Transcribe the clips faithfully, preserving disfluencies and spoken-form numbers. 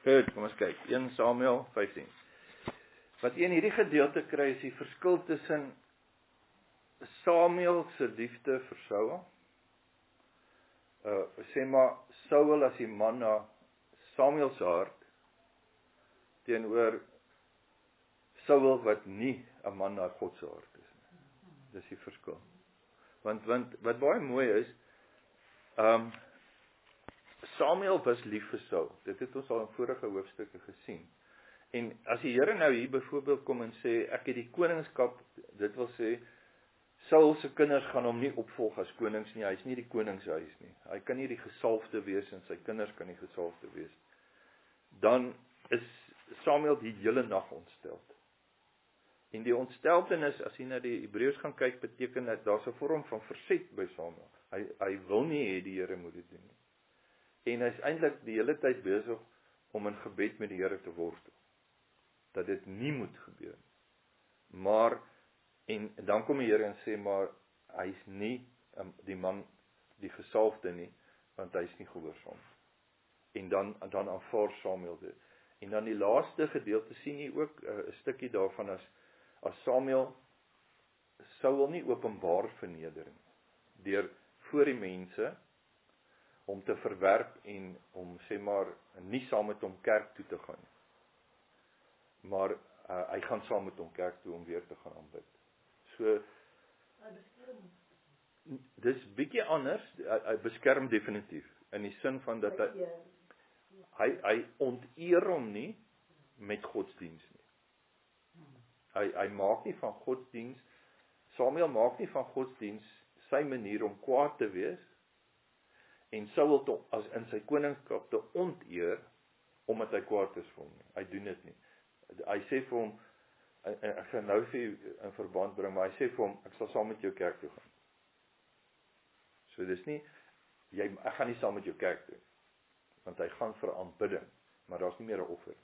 Goed, kom ons kyk. een Samuel vyftien. Wat jy in hierdie gedeelte kry is die verskil tussen Samuel se liefde vir Saul. Uh, sê maar, Saul as die man na Samuel se hart, teenoor Saul wat nie 'n man na God se hart is nie. Dis die verskil. Want, want wat baie mooi is, um, Samuel was lief vir Saul. Dit het ons al in vorige hoofstukke gesien. En as die Here nou hier byvoorbeeld kom en sê, ek het die koningskap, dit wil sê, Saul se kinders gaan hom nie opvolg as konings nie, hy is nie die koningshuis nie. Hy kan nie die gesalfde wees en sy kinders kan nie gesalfde wees. Dan is Samuel die hele nag ontstel. En die ontsteltenis, as jy na die Hebreërs gaan kyk, beteken dat daar's 'n vorm van verset by Samuel. Hy, hy wil nie hê die Here moet dit doen nie. En hy is eintlik die hele tyd besig om in gebed met die Here te worstel. Dat dit nie moet gebeur. Maar, en dan kom die Here en sê, maar hy is nie um, die man, die gesalfde nie, want hy is nie gehoorsaam. En dan, dan aanvaar Samuel dit. En dan die laaste gedeelte sien jy ook 'n uh, stukkie daarvan as, as Samuel Saul nie openbaar vernedering, deur voor die mense, om te verwerp en om sê maar nie saam met hom kerk toe te gaan. Maar uh, hy gaan saam met hom kerk toe om weer te gaan aanbid. So dis bietjie anders, hy, hy beskerm definitief in die sin van dat hy hy, hy onteer hom nie met godsdiens nie. Hy hy maak nie van godsdiens Samuel maak nie van godsdiens sy manier om kwaad te wees en Saul te, as in sy koningskap te onteer, omdat hy kwaad is vir hom nie. Hy doen dit nie. Hy sê vir hom, ek gaan nou vir u in verband bring, maar hy sê vir hom, ek sal saam met jou kerk toe gaan. So dis nie, jy, ek gaan nie saam met jou kerk toe, want hy gaan vir aanbidding, maar daar's nie meer 'n offer.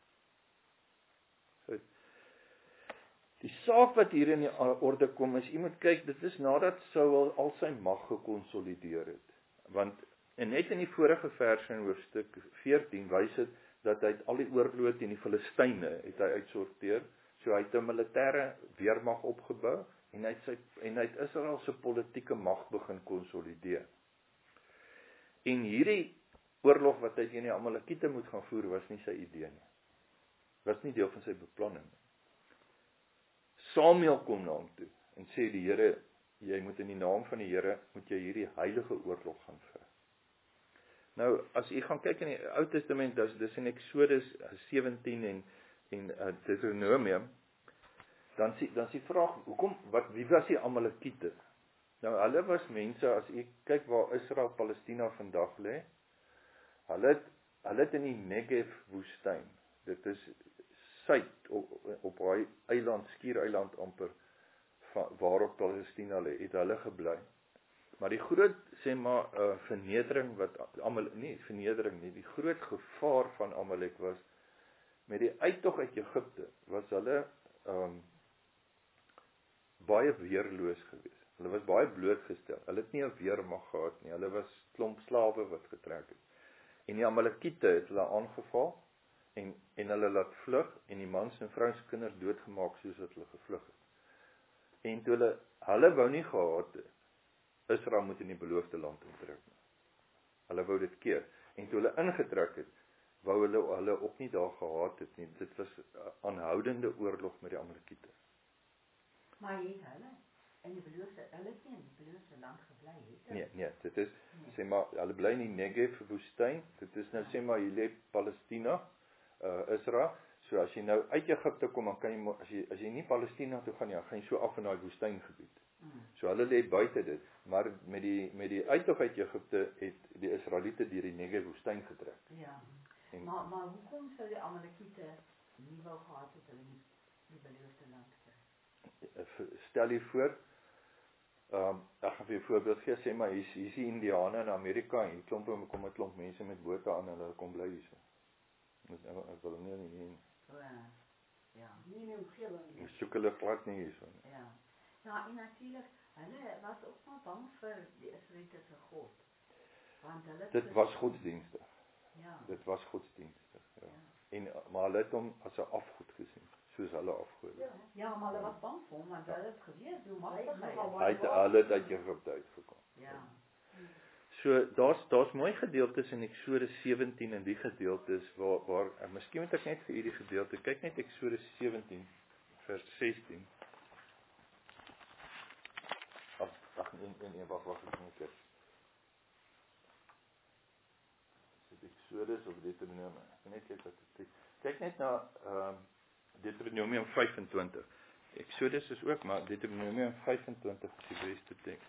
So, die saak wat hier in die orde kom is, jy moet kyk, dit is nadat Saul al sy mag gekonsolideer het. Want en net in die vorige verse in hoofstuk veertien wys dit dat hy al die oorlog teen die Filistyne het hy uitsorteer. So hy het 'n militêre weermag opgebou en hy het sy en hy het Israel se politieke mag begin konsolideer. En hierdie oorlog wat hy teen die Amalekiete moet gaan voer was nie sy idee nie. Was nie deel van sy beplanning nie. Samuel kom na hom toe en sê die Here, jy moet in die naam van die Here, moet jy hierdie heilige oorlog gaan veg. Nou, as jy gaan kyk in die Ou Testament, dis, dis in Exodus sewentien en, en uh, Deuteronomium, dan sê, dan sê die vraag, hoekom, wat, wie was die Amalekiete? Nou, hulle was mense, as jy kyk waar Israel, Palestina vandag lê, hulle het, hulle het in die Negev woestyn, dit is suid, op, op hy eiland, skiereiland amper, waarop Palestina lê, het hulle gebly. Maar die groot, sê maar, uh, vernedering, wat, Amalek, nie vernedering nie, die groot gevaar van Amalek was, met die uittog uit Egipte, was hulle um, baie weerloos gewees. Hulle was baie blootgestel, hulle het nie 'n weermag gehad nie, hulle was klomp slawe wat getrek het. En die Amalekiete het hulle aangeval, en, en hulle laat vlug, en die mans en vrouens kinders doodgemaak, soos wat hulle gevlug het. En toe hulle, hulle wou nie gehad, Israel moet in die beloofde land intrek. Hulle wou dit keer. En toe hulle ingetrek het, wou hulle hulle ook nie daar gehad het nie. Dit was 'n aanhoudende oorlog met die Amalekiete. Maar jy het hulle in die beloofde, hulle het nie in die beloofde land gebly het. Nee, nee, dit is, nee. Sê maar, hulle bly in die Negev woestyn. Dit is nou, ja. Sê maar, jy lê Palestina, uh, Israel. So as jy nou uit Egipte kom, dan kan jy, as jy, as jy nie Palestina toe gaan, ja, gaan jy so af in daai woestyngebied. Mm. So hulle lê buite dit, maar met die met die uittog uit Egipte het die Israeliete deur die Negev woestyn getrek. Ja. En, maar maar hoekom sou die Amalekiete nie wou gehad het hulle nie die beloofde land kry? Stel jy voor, um, ek gaan vir 'n voorbeeld gee, sê maar hier's hier's die Indiane in Amerika en hier klomp kom 'n klomp mense met bote aan en hulle kom bly hierso. Dis ek, ek wil nie nie. Ja. Ja. Nie meer omgewing. Ons soek hulle glad nie hierso nie. Ja. Ja, en natuurlik, hulle was ook maar bang vir die Israeliete se God. Want hulle Dit was godsdienstig. Ja. Dit was godsdienstig, ja. Ja. en maar hulle het hom as 'n afgod gesien, soos hulle afgode. Ja, ja, maar hulle was bang vir hom, want hulle het geweet hoe magtig hy is. Hy het hulle het uit Egipte uitgekom. Ja. So daar's daar's mooi gedeeltes in Eksodus sewentien en die gedeeltes waar waar en miskien moet ek net vir u die gedeelte kyk net Eksodus sewentien vers sestien. Ag, ag nee, nee, nee, wag, wag, ek moet kyk. Dit Eksodus of Deuteronomium. Ek net kyk wat dit kyk net na ehm um, Deuteronomium vyf en twintig. Eksodus is ook, maar Deuteronomium vyf en twintig is die beste teks.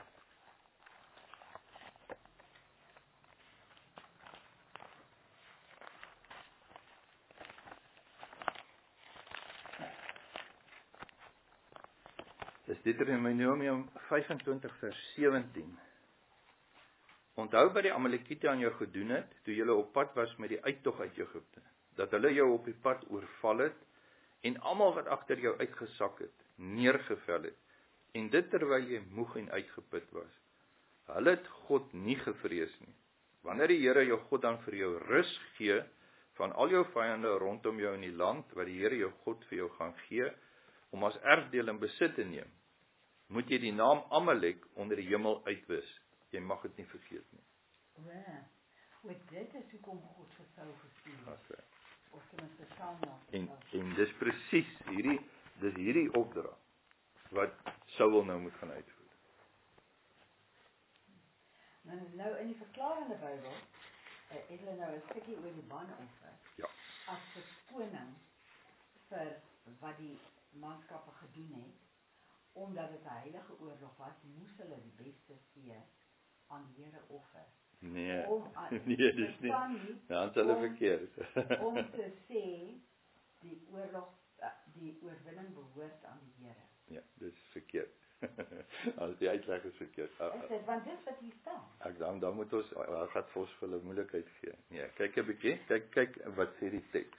Dis Deuteronomium vyf en twintig vers sewentien. Onthou wat die Amalekiete aan jou gedoen het, toe jy op pad was met die uittog uit Egipte, dat hulle jou op die pad oorval het, en almal wat agter jou uitgesak het, neergevel het, en dit terwyl jy moeg en uitgeput was. Hulle het God nie gevrees nie. Wanneer die Here jou God dan vir jou rus gee, van al jou vyande rondom jou in die land, wat die Here jou God vir jou gaan gee, om as erfdeel in besit te neem, moet jy die naam Amalek onder die hemel uitwis. Jy mag dit nie vergeet nie. Ja, want dit is hoekom God vir Saul gestuur het. Okay. Of tenminste Samuel. En, en dis presies hierdie, dis hierdie opdrag, wat Saul nou moet gaan uitvoer. Nou, nou in die verklarende Bybel, uh, het hulle nou 'n stukkie oor die banoffer. Ja. As verskoning vir wat die manskappe gedoen het, omdat dit 'n heilige oorlog was, moes hulle die beste vee aan die Here offer. Nee, Om aan, nee, dis nie, dan is hulle verkeerd. Om te sê, die oorlog, uh, die oorwinning behoort aan die Here. Ja, dis verkeerd. As die uitleg is verkeerd. Is dit, want dis wat hier staan. Ek dan dan moet ons uh, gaan vir ons vir hulle moeilikheid gee. Nee, kyk 'n bietjie, kyk kyk wat sê die teks.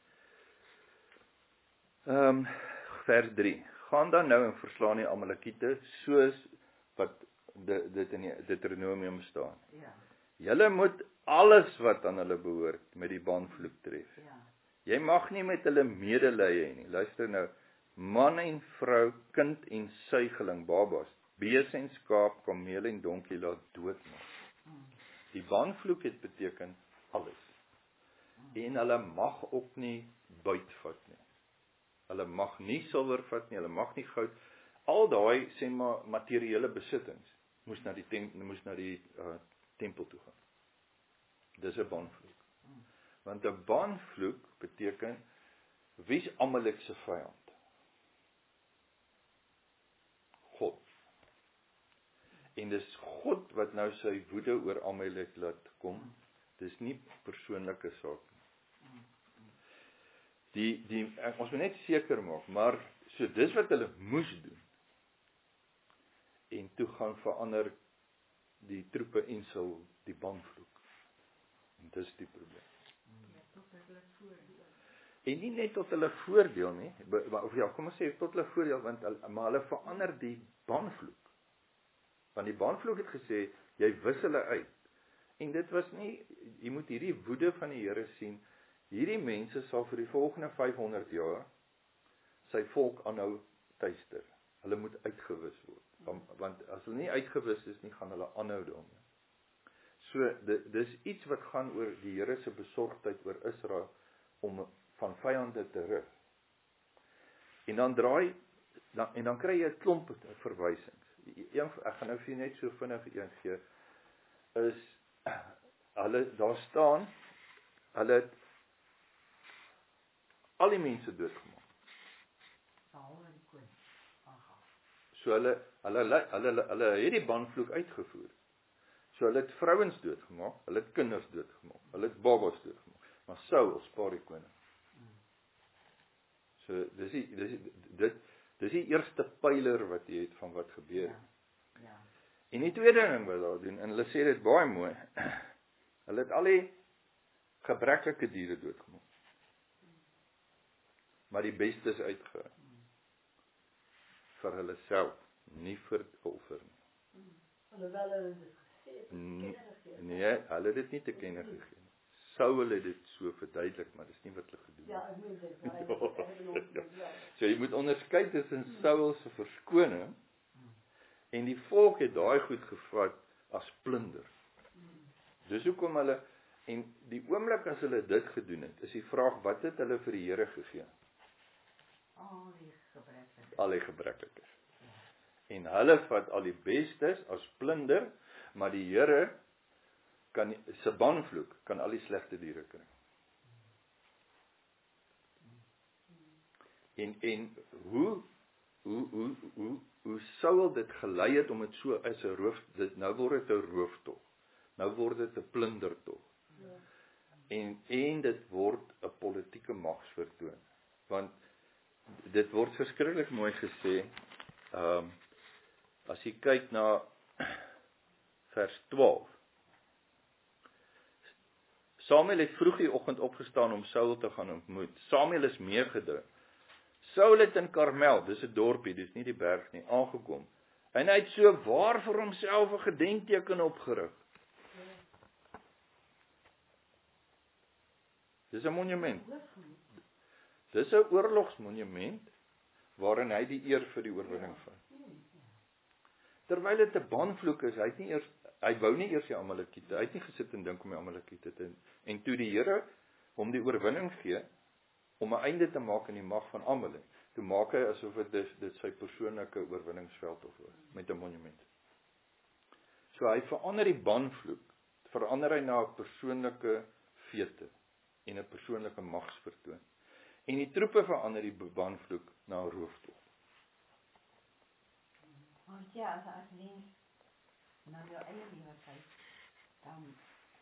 Ehm um, vers drie. Gaan dan nou en verslaan die Amalekiete soos wat dit in die Deuteronomium staan. Ja. Julle moet alles wat aan hulle behoort met die banvloek tref. Ja. Jy mag nie met hulle medelee hê nie. Luister nou, man en vrou, kind en suigeling, babas, bees en skaap, kameel en donkie laat doodmaak. Hmm. Die banvloek het beteken alles. Hmm. En hulle mag ook nie buitvat nie. Hulle mag nie silwer vat nie, hulle mag nie goud. Al daai sê maar materiële besittings moes na die tem, moes na die uh, tempel toe gaan. Dis 'n banvloek. Want 'n banvloek beteken wie's Amalek se vyand? God. En dis God wat nou sy woede oor Amalek laat kom. Dis nie persoonlike saak nie. Die die ons moet net seker maak, maar so dis wat hulle moes doen. En toe gaan verander die troepe en Saul die banvloek. En dis die probleem. En nie net tot hulle voordeel nie, of ja, kom ons sê tot hulle voordeel, want maar hulle verander die banvloek. Want die banvloek het gesê, jy wis hulle uit. En dit was nie, jy moet hierdie woede van die Here sien. Hierdie mense sal vir die volgende vyfhonderd jaar sy volk aanhou tuister. Hulle moet uitgewis word. Want as hulle nie uitgewis is nie, gaan hulle aanhou daarmee. So, dis iets wat gaan oor die Here se besorgdheid oor Israel, om van vyande te rig. En dan draai, dan, en dan kry jy 'n klomp verwysings. Een, ek gaan nou vir net so vinnig een gee, is, hulle, daar staan, hulle het al die mense doodgemaak. So hulle, hulle, hulle, hulle, hulle het die banvloek uitgevoer. So hulle het vrouens doodgemaak, hulle het kinders doodgemaak, hulle het babas doodgemaak. Maar Saul spaar die koning. So dis die, dis die, dit, dis die eerste pyler wat jy het van wat gebeur. Ja. Ja. En die tweede ding wat hulle doen, en hulle sê dit baie mooi, hulle het al die gebreklike diere doodgemaak. Maar die beste is uitge vir hulle self, nie vir offer nie. Alhoewel hulle dit gesê het, Nee, hulle het dit nie te kenne gegee nie. Saul het dit so verduidelik, maar dis nie wat hulle gedoen het. Ja, ek meen dit, maar hy het ons ja. So jy moet onderskei tussen Saul se verskoning en die volk het daai goed gevat as plunder. Dis hoekom hulle, en die oomblik as hulle dit gedoen het, is die vraag, wat het hulle vir die Here gegee? Al die gebreklikes. Al die gebreklikes. En hulle vat al die bestes as plunder, maar die Here kan se banvloek kan al die slegte diere kry. En en hoe hoe hoe hoe hoe Saul dit gelei het om dit so as 'n roof, dit nou word dit 'n rooftog. Nou word dit 'n plundertog. Ja. En en dit word 'n politieke magsvertoon. Want dit word verskriklik mooi gesê, ehm um, as jy kyk na vers twaalf. Samuel het vroeg die oggend opgestaan om Saul te gaan ontmoet. Samuel is meegedring. Saul het in Karmel, dis 'n dorpie, dis nie die berg nie, aangekom. En hy het so waar vir homself 'n gedenkteken opgerig. Dis 'n monument. Dis 'n oorlogsmonument waarin hy die eer vir die oorwinning vat. Terwyl dit 'n banvloek is, hy het nie eers hy wou nie eers die Amalekiete, hy het nie gesit en dink om die Amalekiete te en toe die Here hom die oorwinning gee om 'n einde te maak in die mag van Amalek. Toe maak hy asof dit dit sy persoonlike oorwinningsveld of was met 'n monument. So hy verander die banvloek, verander hy na 'n persoonlike fete en 'n persoonlike magsvertoon. En die troepe verander die banvloek na 'n rooftog. Want ja, as as mens na jou eie lewe kyk, dan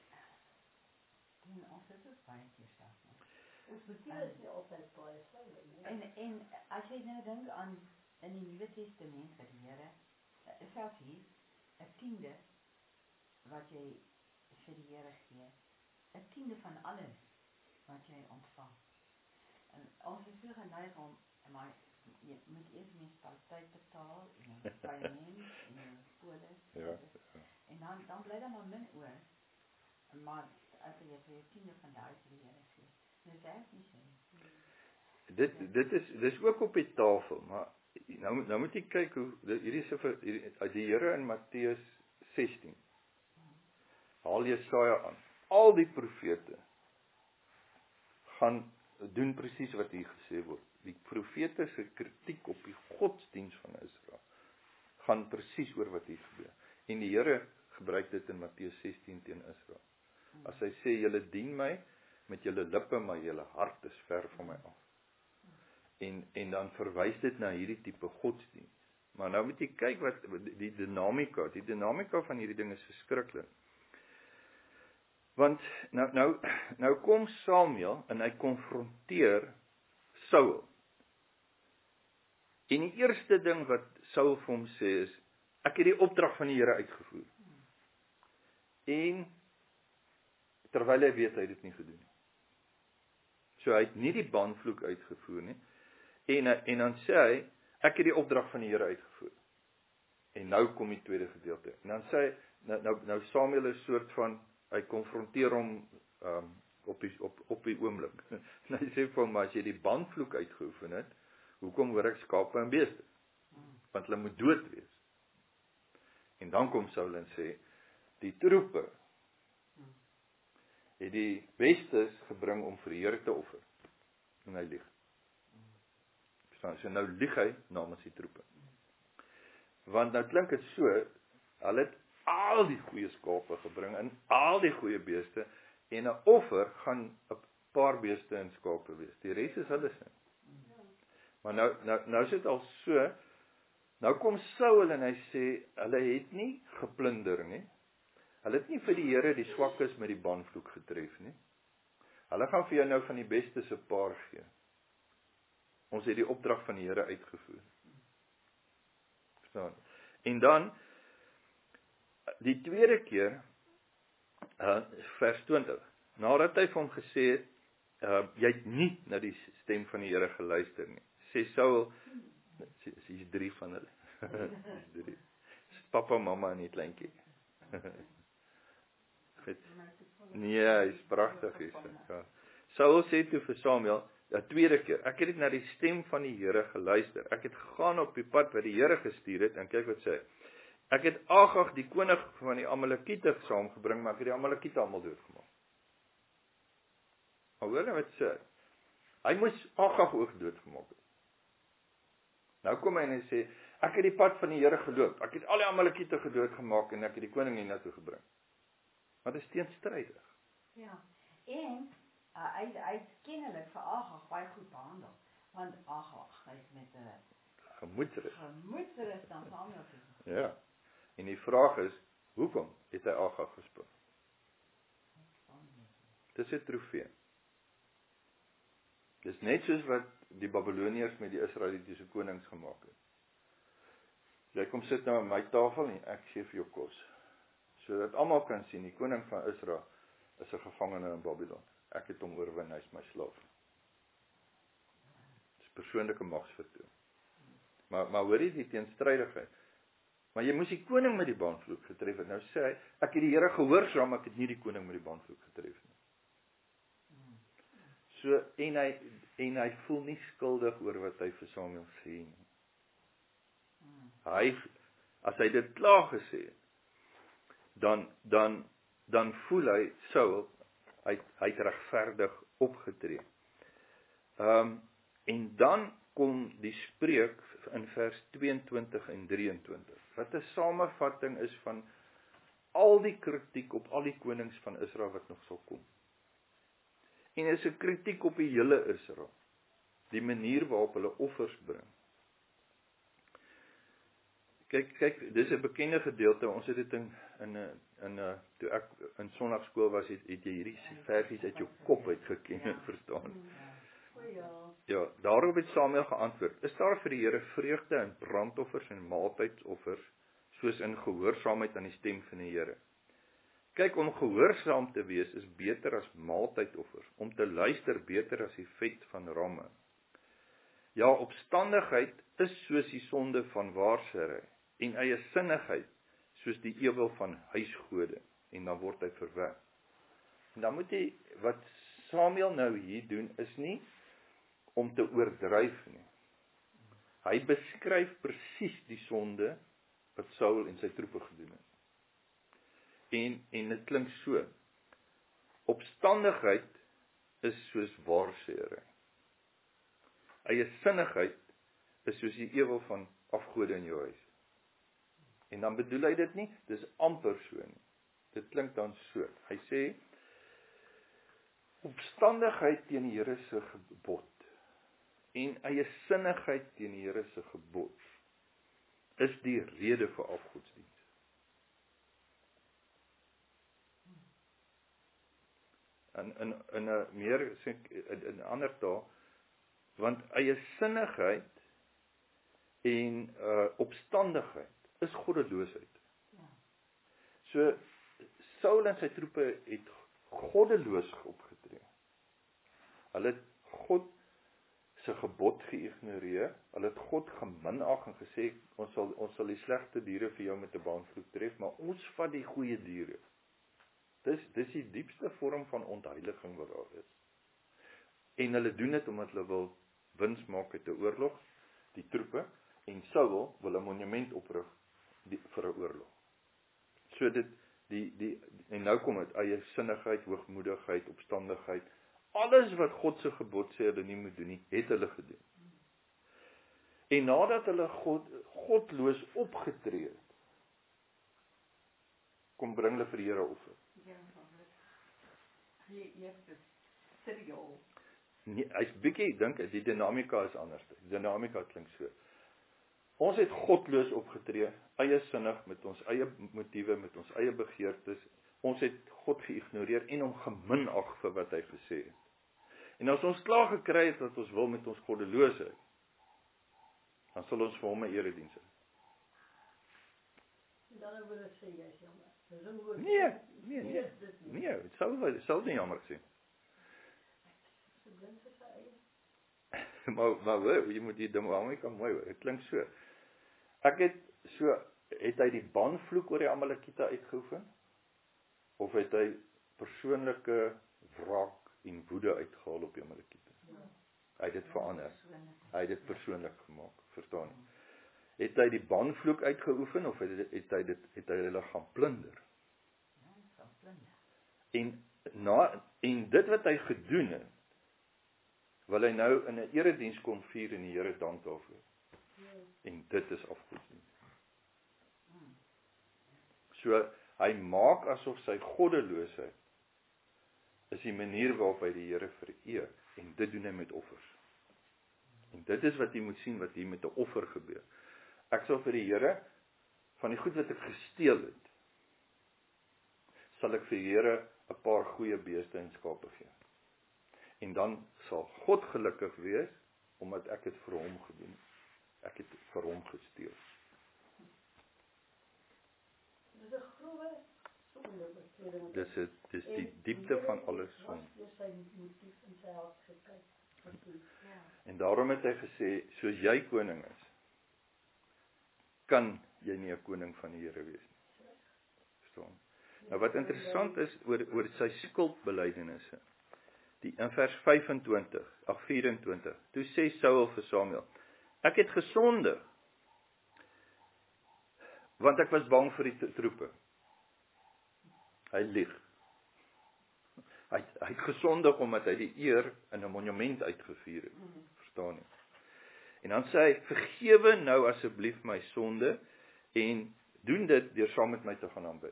dan ons is dit baie keer self. Ons beteer is nie altyd baie slim nie. En en as jy nou dink aan in die Nuwe Testament vir die Here, selfs hier 'n tiende wat jy vir die Here gee, 'n tiende van alles wat jy ontvang. En ons is so geneig om, maar jy moet eers munisipaliteit betaal en dan paaiement en dan polis. Ja, ja. En dan dan bly daar maar min oor. Maar as jy vir 'n tiende van daai vir die Here gee, dis reg nie so. Dit dit is dis ook op die tafel, maar nou nou moet jy kyk hoe hierdie is vir die, die Here in Matteus sestien. Haal Jesaja aan. Al die profete gaan doen presies wat hier gesê word. Die profete se kritiek op die godsdiens van Israel gaan presies oor wat hier gebeur. En die Here gebruik dit in Matteus sestien teen Israel. As hy sê julle dien my met julle lippe, maar julle hart is ver van my af. En en dan verwys dit na hierdie tipe godsdiens. Maar nou moet jy kyk wat die dinamika, die dinamika van hierdie ding is verskriklik. Want nou nou nou kom Samuel en hy konfronteer Saul. En die eerste ding wat Saul vir hom sê is, ek het die opdrag van die Here uitgevoer. En terwyl hy weet hy het dit nie gedoen nie. So hy het nie die banvloek uitgevoer nie. En en dan sê hy, ek het die opdrag van die Here uitgevoer. En nou kom die tweede gedeelte. En dan sê hy nou nou, nou Samuel is soort van hy konfronteer hom um, op die op op die oomblik. En hy sê vir hom, as jy die banvloek uitgeoefen het, hoekom hoor ek skape en beeste? Want hulle moet dood wees. En dan kom Saul en sê, die troepe het die bestes gebring om vir die Here te offer. En hy lieg. So nou lieg hy namens die troepe. Want nou klink dit so, hulle het al die goeie skape gebring en al die goeie beeste en 'n offer gaan 'n paar beeste en skape wees. Die res is hulle se. Maar nou nou nou is dit al so, nou kom Saul en hy sê hulle het nie geplunder nie. Hulle het nie vir die Here die swakkes met die banvloek getref nie. Hulle gaan vir jou nou van die beste se paar gee. Ons het die opdrag van die Here uitgevoer. Verstaan? En dan die tweede keer uh, vers twintig. Nadat hy vir hom gesê het, uh, jy het nie na die stem van die Here geluister nie. Sê Saul, sy's drie van hulle. Sy's drie. Papa, mamma en die kleintjie. Nee, hy's pragtig hier. Ja. Saul sê toe vir Samuel, 'n tweede keer, ek het na die stem van die Here geluister. Ek het gegaan op die pad wat die Here gestuur het, en kyk wat sê hy. Ek het Agag, die koning van die Amalekiete, saamgebring, maar ek het die Amalekiete almal doodgemaak. Maar hoor wat sê hy? Hy moes Agag ook doodgemaak het. Nou kom hy en hy sê, ek het die pad van die Here geloop, ek het al die Amalekiete gedoodgemaak, en ek het die koning hiernatoe gebring. Maar dit is teenstrydig. Ja, en uh, hy, hy het kennelik vir Agag baie goed behandel, want Agag, hy het met 'n Gemoedsrus. gemoedsrus dan Samuel toe. Ja, en die vraag is, hoekom het hy Agag gespring? Dis 'n trofee. Dis net soos wat die Babiloniërs met die Israelitiese konings gemaak het. Jy kom sit nou aan my tafel en ek gee vir jou kos. Sodat almal kan sien, die koning van Israel is 'n gevangene in Babylon. Ek het hom oorwin, hy is my slaaf. Dis persoonlike magsvertoon. Maar, maar hoor jy die teenstrydigheid? Maar jy moes die koning met die baanvloek getref het. Nou sê hy, ek het die Here gehoorsaam, ek het nie die koning met die baanvloek getref nie. So, en hy, en hy voel nie skuldig oor wat hy vir Samuel sê nie. Hy, as hy dit klaar gesê het, dan, dan, dan voel hy, Saul, hy, hy het regverdig opgetree. Um, en dan kom die spreek in vers tweeëntwintig en drieëntwintig, wat 'n samevatting is van al die kritiek op al die konings van Israel wat nog sal kom. En is 'n kritiek op die hele Israel, die manier waarop hulle offers bring. Kyk, kyk, dis 'n bekende gedeelte, ons het dit in, in, in, in toe ek in sonnaarskool was, het, het jy hierdie versies uit jou kop uit geken en verstaan. Ja, daarop het Samuel geantwoord, is daar vir die Here vreugde in brandoffers en maaltydsoffers, soos in gehoorsaamheid aan die stem van die Here? Kyk, om gehoorsaam te wees is beter as maaltydoffers, om te luister beter as die vet van ramme. Ja, opstandigheid is soos die sonde van waarsêry, en eie sinnigheid soos die ewel van huisgode, en dan word hy verwerp. En dan moet jy, wat Samuel nou hier doen, is nie om te oordryf nie. Hy beskryf presies die sonde wat Saul en sy troepe gedoen het. En, en dit klink so, opstandigheid is soos waarsêry. Eie sinnigheid is soos die ewel van afgode in jou huis. En dan bedoel hy dit nie, dis amper so nie. Dit klink dan so. Hy sê, opstandigheid teen die Here se gebod, en eie sinnigheid teen die Here se gebod, is die rede vir afgodsdiens. In, in, in 'n meer, in 'n ander taal, want eie sinnigheid en uh, opstandigheid is goddeloosheid. So, Saul en sy troepe het goddeloos opgetree. Hulle het God se gebod geïgnoreer, hulle het God geminag en gesê, ons sal, ons sal die slegte diere vir jou met 'n baanvloek tref, maar ons vat die goeie diere. Dis, dis die diepste vorm van ontheiliging wat daar is. En hulle doen dit omdat hulle wil wins maak uit 'n oorlog, die troepe, en Saul wil 'n monument oprig die, vir 'n oorlog. So dit, die, die, en nou kom dit, eie sinnigheid, hoogmoedigheid, opstandigheid, alles wat God se gebod sê hulle nie moet doen nie, het hulle gedoen. En nadat hulle God, godloos opgetree het, kom bring hulle vir die Here offer. Ja, die eerste seriaal. Nee, hy's bietjie, ek dink, die dinamika is anders. Die dinamika klink so. Ons het godloos opgetree, eie sinnig, met ons eie motiewe, met ons eie begeertes. Ons het God geïgnoreer en hom geminag vir wat hy gesê het. En as ons klaar gekry het wat ons wil met ons goddeloosheid, dan sal ons vir hom 'n erediens hê. Dan hebben we het sê, jy is jammer. Dis 'n woord. Nee, nee, nee. Nee, dit sou dit sou nie jammer sê. So blind vir sy eie. maar maar hoor, jy moet die dinamika mooi hoor. Dit klink so. Ek het so het hy die banvloek oor die Amalekiete uitgeoefen, of het hy persoonlike wraak en woede uitgehaal op die Amalekiete? Ja. Hy het dit verander. Hy het dit persoonlik gemaak, verstaan jy? Het hy die banvloek uitgeoefen of het, het hy dit het hy hulle gaan plunder? Ja, gaan plunder. En na en dit wat hy gedoen het, wil hy nou in 'n erediens kom vier en die Here dank daarvoor. En dit is afgodsdienst. So hy maak asof sy goddeloosheid is die manier waarop hy die Here vereer, en dit doen hy met offers. En dit is wat jy moet sien, wat hier met 'n offer gebeur. Ek sal vir die Here, van die goed wat ek gesteel het, sal ek vir die Here 'n paar goeie beeste en skape gee. En dan sal God gelukkig wees, omdat ek het vir hom gedoen. Ek het vir hom gesteel. Dis 'n groewe sonde oortreding. Dis het, dis die diepte van alles sonde. Dis sy motief in sy hart gekyk. Ja. En daarom het hy gesê, soos jy koning is, kan jy nie 'n koning van die Here wees nie. Verstaan? Nou wat interessant is oor oor sy skuldbelydenisse. Die in vers vyf-en-twintig, ag vyf-en-twintig. Toe sê Saul vir Samuel: Ek het gesondig, want ek was bang vir die troepe. Hy lieg. Hy hy het gesondig omdat hy die eer in 'n monument uitgevier het. Verstaan nie. En dan sê hy: Vergewe nou asseblief my sonde en doen dit deur saam met my te gaan aanbid.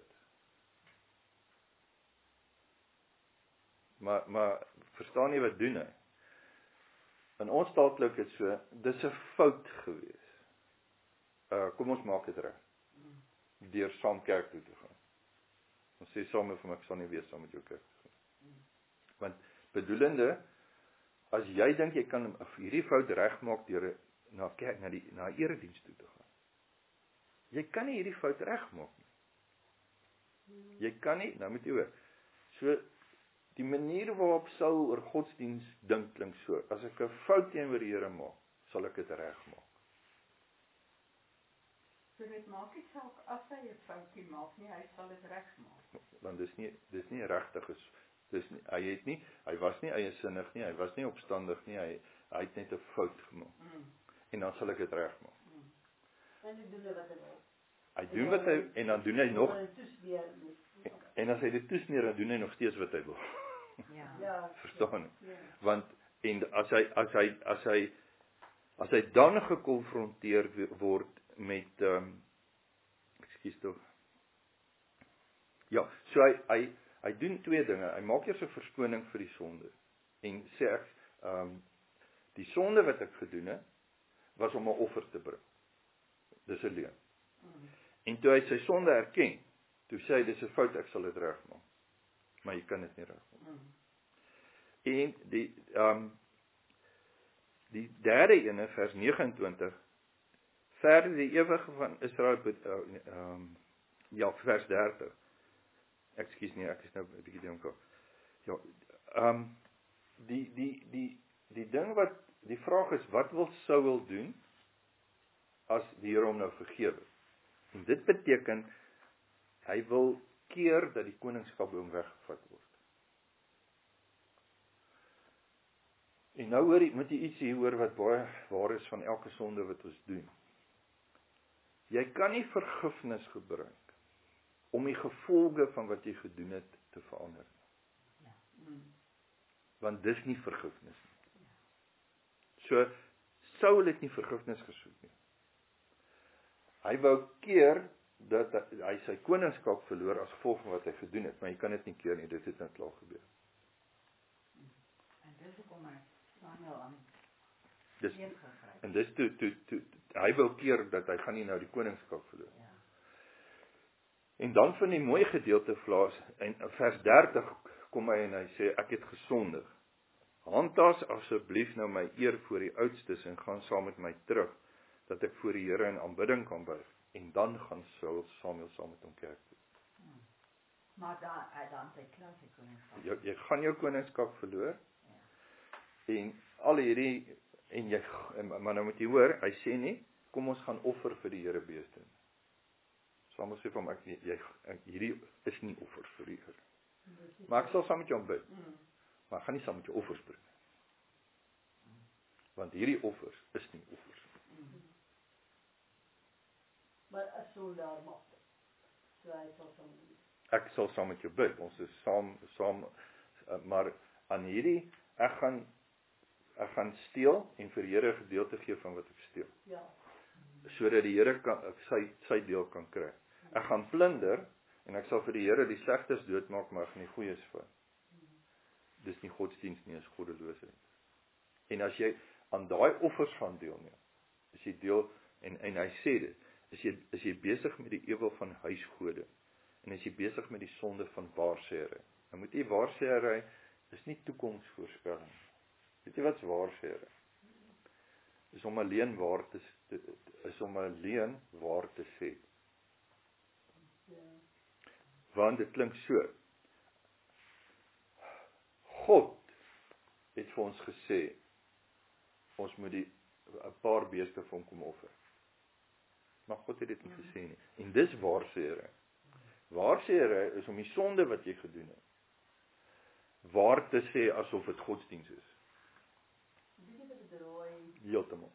Maar maar verstaan jy wat doen hy? In ons taalklik is so, dis 'n fout gewees. Uh kom ons maak dit reg. Deur saam kerk toe te gaan. Ons sê saam vir my, ek sal nie weer saam met jou kerk toe gaan. Want bedoelende, as jy dink jy kan hierdie fout regmaak deur na kerk na die na erediens toe te gaan. Jy kan nie hierdie fout regmaak nie. Jy kan nie, nou moet jy hoor. So die manier waarop Saul oor godsdienst dink klink so, as ek 'n fout teenoor die Here maak, sal ek dit regmaak. So dit maak nie saak as hy 'n foutie maak nie, hy sal dit regmaak. Want dis nie dis nie regtig is. Dis nie, hy het nie, hy was nie eiesinnig nie, hy was nie opstandig nie, hy hy het net 'n fout gemaak. Mm. En dan sal ek dit regmaak. Mm. En hy doen wat hy wil. Hy doen wat hy en dan doen hy nog En, en as hy dit toesmeer, dan doen hy nog steeds wat hy wil. Ja. ja. Verstaan nie? Ja. Want en as hy as hy as hy as hy dan gekonfronteer word met ehm um, ekskuus tog. Ja, so hy hy hy doen twee dinge. Hy maak eers 'n verskoning vir die sonde en sê ek ehm um, die sonde wat ek gedoen het was om 'n offer te bring. Dis 'n leuen. Mm. En toe hy sy sonde erken, toe sê hy dis 'n fout, ek sal dit regmaak. Maar jy kan dit nie regmaak. Mm. En die ehm um, die derde ene vers nege-en-twintig, verder die ewige van Israel ehm uh, um, ja, vers dertig. Ekskuus nie, ek is nou 'n bietjie dink. Ja, ehm um, die die die die ding wat die vraag is, wat wil Saul doen as die Here hom nou vergewe? En dit beteken hy wil keer dat die koningskap by hom weggevat word. En nou hoor jy, moet jy iets hier hoor wat baie waar is van elke sonde wat ons doen. Jy kan nie vergifnis gebruik om die gevolge van wat jy gedoen het te verander. Ja. Mm. Want dis nie vergifnis nie. Ja. So, Saul het nie vergifnis gesoek nie. Hy wou keer dat hy sy koningskap verloor as gevolg van wat hy gedoen het, maar jy kan dit nie keer nie, dit het net klaar gebeur. En dis hoekom hy Samuel aan dis, en dis toe, toe, toe, toe, hy wou keer dat hy gaan nie nou die koningskap verloor. Ja. En dan van die mooi gedeelte vlaas, en vers dertig kom hy en hy sê, ek het gesondig. Handhaas asseblief nou my eer voor die oudstes en gaan saam met my terug, dat ek voor die Here in aanbidding kan buig. En dan gaan Saul Samuel saam met hom kerk toe. Hmm. Maar dan, dan sy klaar sy koningskap. Jy, jy gaan jou koningskap verloor. Ja. En al hierdie, en jy, maar nou moet jy hoor, hy sê nie, kom ons gaan offer vir die Here beeste. Samuel sê vir hom, ek, jy, ek, hierdie is nie offers vir die Here. Maar ek sal saam met jou bid. Mm. Maar ek gaan nie saam met jou offers bring. Want hierdie offers is nie offers. Maar as so daar mag. So hy sal saam doen. Ek sal saam met jou bid. Ons is saam saam uh, maar aan hierdie ek gaan ek gaan steel en vir die Here 'n gedeelte gee van wat ek steel. Ja. Sodat die Here kan sy sy deel kan kry. Ek gaan plunder en ek sal vir die Here die slegtes doodmaak, maar ek gaan die goeies vat. Dis nie godsdienst nie, is goddeloosheid. En as jy aan daai offers gaan deelneem, is jy deel en en hy sê dit, is jy is jy besig met die ewel van huisgode en is jy besig met die sonde van waarsêery. Nou moet jy waarsêery is nie toekomsvoorspelling. Weet jy wat waarsêery? Is om alleen waar te is om alleen waar te sê. Want dit klink so. God het vir ons gesê ons moet die 'n paar beeste vir hom kom offer. Maar God het dit nie gesê nie. En dis waarsêery. Waarsêery is om die sonde wat jy gedoen het waar te sê asof dit godsdiens is. Heeltemal.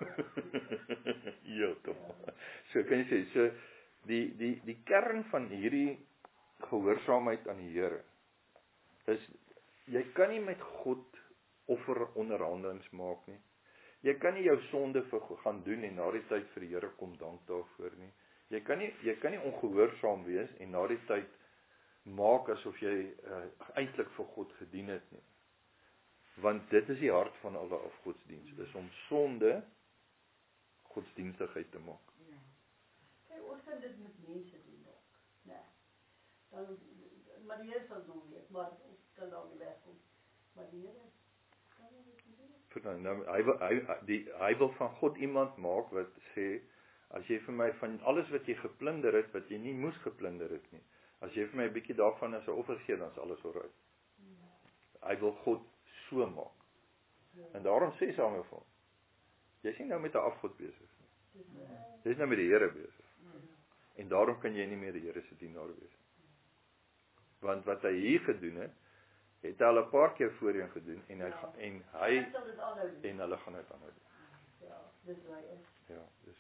Heeltemal. So kan jy sê, so die die die kern van hierdie gehoorsaamheid aan die Here is jy kan nie met God offer onderhandelings maak nie. Jy kan nie jou sonde vir gaan doen en na die tyd vir die Here kom dank daarvoor nie. Jy kan nie jy kan nie ongehoorsaam wees en na die tyd maak asof jy uh, eintlik vir God gedien het nie. Want dit is die hart van alle afgodsdienst, is om sonde godsdienstigheid te maak. Ja. Kijk, ons kan dit met mense doen ook. Nee. Dan, maar die Here sal nog weet, maar ons kan daar nie wegkom. Maar die Here kan nie weet. Nou, nou, hy, wil, hy, die, hy wil van God iemand maak wat sê, as jy vir my van alles wat jy geplunder het, wat jy nie moes geplunder het nie, as jy vir my 'n bietjie daarvan as 'n offer gee, dan is alles alright. Ja. Hy wil God so maak. Ja. En daarom sê Samuel vir hom, jy is nie nou met 'n afgod besig nie. Jy is nou met die Here besig. Ja. En daarom kan jy nie meer die Here se dienaar wees nie. Want wat hy hier gedoen het, het hy al 'n paar keer voorheen gedoen en hy ja. en hy en hulle gaan dit aanhou doen. Ja, dis waar hy is. Ja, dis.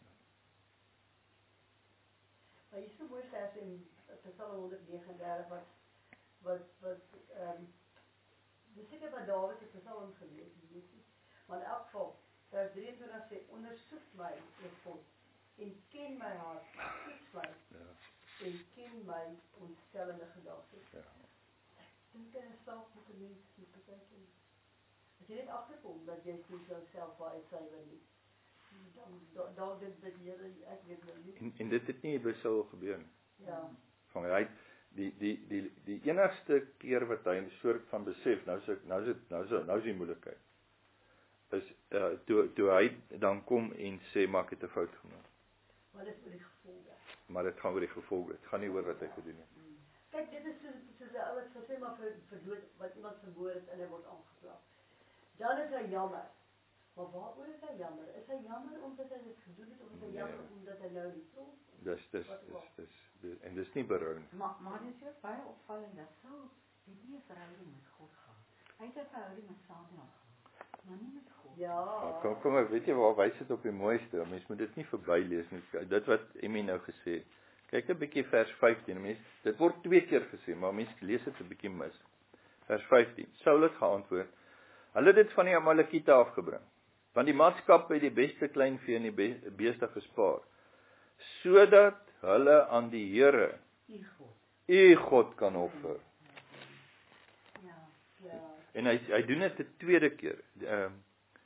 Maar hier is 'n mooi vers in Psalm honderd nege en dertig wat wat wat ehm um, dis seker wat Dawid se Psalm gelees het, weet jy. Maar in elk geval, vers drieëntwintig sê ondersoek my, o God, en ken my hart, toets my. Ja. En ken my ontstellende gedagtes. Ja. Dink aan 'n saak met 'n mens moet beteken. As jy net agterkom dat jy nie jouself baie suiwer nie. Dan dan dit dat jy ek weet nou nie. En, en dit het nie by Saul gebeur nie. Ja. Van hy die die die die enigste keer wat hy 'n soort van besef, nou so nou is nou so nou is die moeilikheid. Is uh, toe toe hy dan kom en sê maar ek het 'n fout gemaak. Maar dit is oor die gevolge. Maar dit gaan oor die gevolge. Dit gaan nie oor wat hy gedoen het. Kyk, dit is so soos 'n ou wat gesê maar vir vir dood wat iemand vermoor het en hy word aangekla. Dan is hy jammer. Maar waaroor is hy jammer? Is hy jammer omdat hy dit gedoen het of is hy jammer nee. omdat hy nou die tronk? Dis dis dis dis en dis nie berou nie. Maar maar dit is baie opvallend dat Saul het nie 'n verhouding met God gehad. Hy het 'n verhouding met Samuel gehad, maar nie met God. Ja. Nou, kom kom weet jy waar wys dit op die mooiste? Mens moet dit nie verbylees nie. Dit wat Emmy nou gesê het. Kyk 'n bietjie vers vyftien. Mens dit word twee keer gesê, maar mens lees dit 'n bietjie mis. Vers vyftien. Saul het geantwoord: "Hulle het dit van die Amalekiete afgebring, want die maatskappe het die beste kleinvee en die beeste gespaar, sodat hulle aan die Here, U God, U God kan offer." Ja, ja. En hy hy doen dit 'n tweede keer. Ehm um,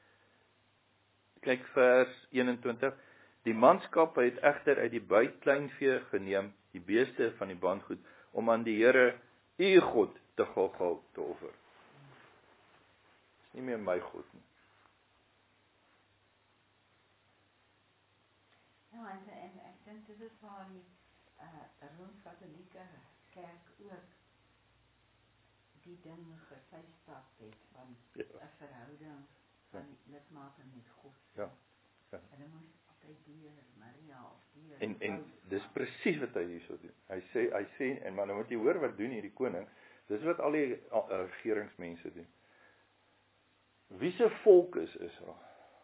kyk vers eenentwintig. Die manskappe het egter uit die buit kleinvee geneem, die beeste van die bandgoed, om aan die Here, U God, te Gilgal te offer. Dis nie meer my God nie. Ja, en, en ek dink dit is waar die uh, Rooms-Katholieke kerk ook die ding gevuistap het van 'n ja. verhouding van lidmate met God. Ja. Ja. Hulle moes altyd deur Maria of deur En en dis presies wat hy hierso doen. Hy sê hy sê en maar nou moet jy hoor wat doen hierdie koning. Dis wat al die uh, regeringsmense doen. wie se volk is Israel?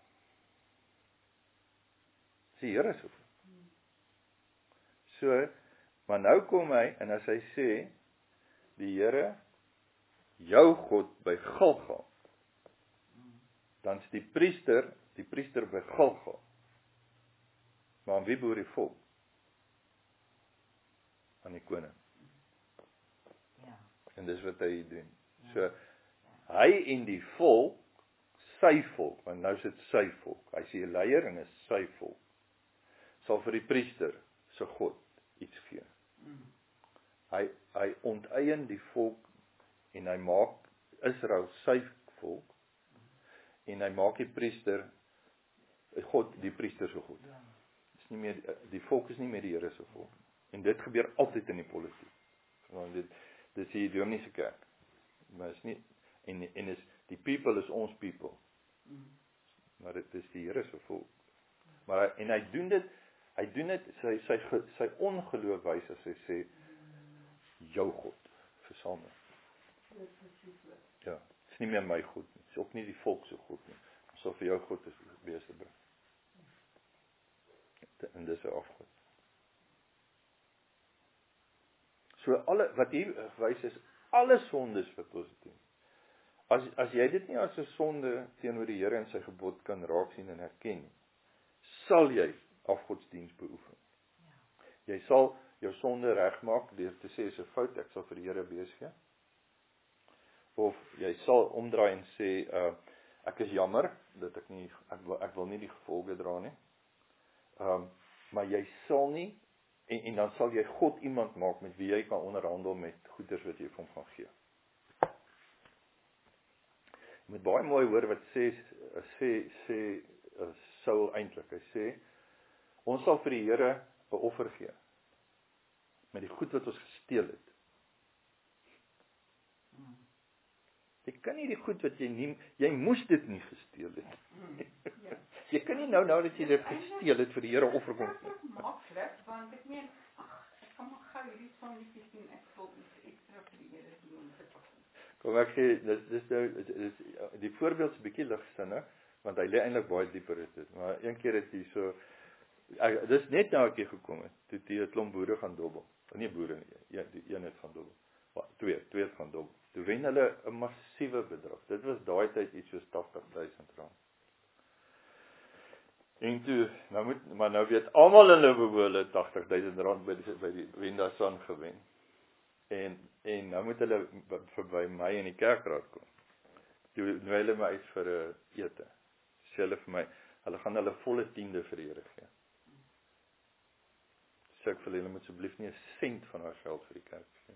Dis die Here se volk. So, maar nou kom hy, en as hy sê, die Here, jou God by Gilgal, dan is die priester, die priester by Gilgal. Maar aan wie behoort die volk? Aan die koning. Ja. En dis wat hy doen. So, hy en die volk, sy volk, want nou is dit sy volk, hy is die leier en is sy volk, sal vir die priester, sy God, iets gee. Mm. Hy, hy onteien die volk, en hy maak Israel sy volk, en hy maak die priester, God, die priester se God. Ja. Is nie meer, die volk is nie meer die Here se volk. En dit gebeur altyd in die politiek. Want dit, dit is die Dominese kerk. Maar is nie, en, en is, die people is ons people. Mm. Maar dit is die Here se volk. Maar hy, en hy doen dit, hy doen dit, sy, sy, sy ongeloof wys as hy sê, jou God, versamel. Ja, het is nie meer my God nie, het is ook nie die volk se God nie. Ons sal vir jou God is beeste bring. En dis 'n afgod. So alle, wat hier wys is, alle sondes wat ons doen. As, as jy dit nie as 'n sonde teenoor die Here en sy gebod kan raak sien en herken, sal jy afgodsdiens beoefen. Ja. Jy sal jou sonde regmaak deur te sê, is 'n fout, ek sal vir die Here bees gee. Of jy sal omdraai en sê, uh, ek is jammer, dat ek nie, ek wil, ek wil nie die gevolge dra nie. Um, maar jy sal nie, en, en dan sal jy God iemand maak met wie jy kan onderhandel met goeders wat jy vir hom gaan gee. Jy moet baie mooi hoor wat sê, sê, sê uh, Saul eintlik. Hy sê, ons sal vir die Here 'n offer gee, met die goed wat ons gesteel het. Jy kan nie die goed wat jy nie, jy moes dit nie gesteel het. Ja. Jy kan nie nou nou dat jy dit gesteel het vir die Here offer kom. Dit is maklik, want ek meen, ag, ek kan maar gou hierdie sonnetjies doen, ek wil iets ekstra vir die Here doen om te pas. Kom ek sê, dis dis nou dis, die voorbeeld is 'n bietjie ligsinnig, want hy lê eintlik baie dieper in dit. Maar een keer het hy so, ek, dis net nou ek hier gekom het, toe die 'n klomp boere gaan dobbel. Nie boere nie, ja, die een het gaan dobbel. Twee, twee het gaan dobbel. Toe wen hulle 'n massiewe bedrag. Dit was daai tyd iets soos tagtig duisend rand. En toe, nou moet, maar nou weet almal in Limpopo hulle tagtig duisend rand by die, by die Wendasan gewen. En, en nou moet hulle verby my in die kerkraad kom. Toe nooi hulle my uit vir 'n ete. Sê hulle vir my, hulle gaan hulle volle tiende vir die Here gee. Sê ek vir hulle, moet asseblief nie 'n sent van haar geld vir die kerk gee.